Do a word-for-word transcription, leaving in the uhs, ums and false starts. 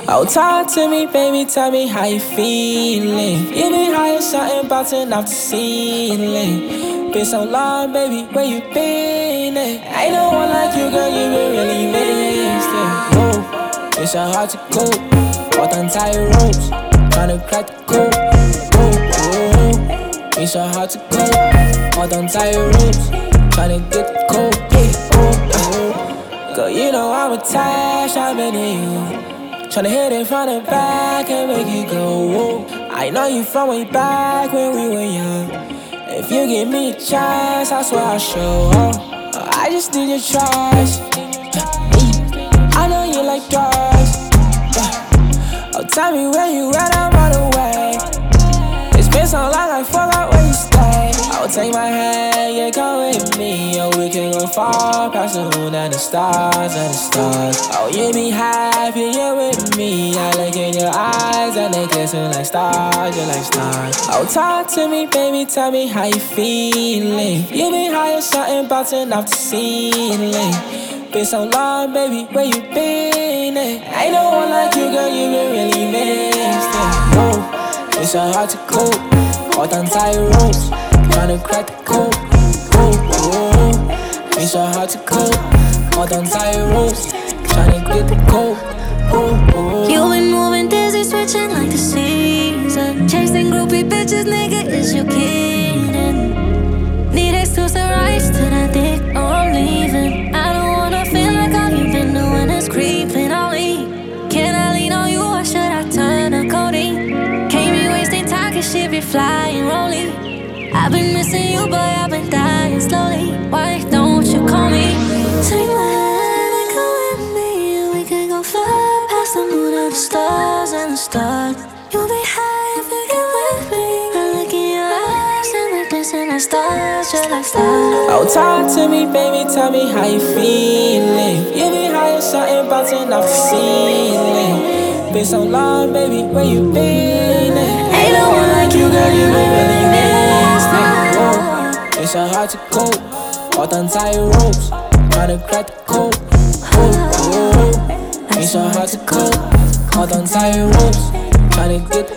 Oh, talk to me, baby, tell me how you feeling. You been high or something, bouncing off the ceiling. Been so long, baby, where you been at? Ain't no one like you, girl, you been really missed it. Whoa, it's so hard to cope. Walked on tight ropes, tryna crack the code. Whoa, whoa, it's so hard to cope. Walked on tight ropes, tryna get the code. Yeah, oh, oh. Girl, you know I'm attached, I'm into you. Tryna hit it from the back and make it go, whoa. I know you from way back when we were young. If you give me a chance, I swear I'll show up. I just need your trust. I know you like drugs. Oh, tell me where you at, I'm on the way. It's been so long, I forgot where you stay. Oh, take my hand, yeah, come with me. Oh, we can go far past the moon and the stars and the stars. Oh, you be happy, you're with me. I look in your eyes and they glisten like stars, you're like stars. Oh, talk to me, baby, tell me how you feeling. You been high or something, bouncing off the ceiling. Been so long, baby, where you been at? Ain't no one like you, girl, you been really missed it. Whoa, it's so hard to cope. Walked on tight ropes, tryna crack the code. Whoa, whoa, it's so hard to cope. Walked on tight ropes, tryna get the code. Whoa, whoa. You been moving dizzy, switching like the season. Chasing groupie bitches, nigga, is you kidding? Need exclusive rights to that dick, or I'm leaving. I don't wanna feel like all you've been doing is creeping on me. Can I lean on you or should I turn to codeine? Can't be wasting time, cause shit be flying rolling. I've been missing you, but I've been dying slowly. Why don't you call me? Take my hand and come with me, and we can go far past the moon and the stars and the stars. You'll be high if you get with me. I look in your eyes and they glisten like stars, just like stars. Oh, talk to me, baby, tell me how you feeling. You been high or something, bouncing off the ceiling. Been so long, baby, where you been at? Ain't no one like you, girl, you been really missed it. Whoa, it's so hard to cope. Walked on tight ropes, tryna crack the code. Whoa, whoa, it's so hard to cope. Walked on tight ropes, tryna get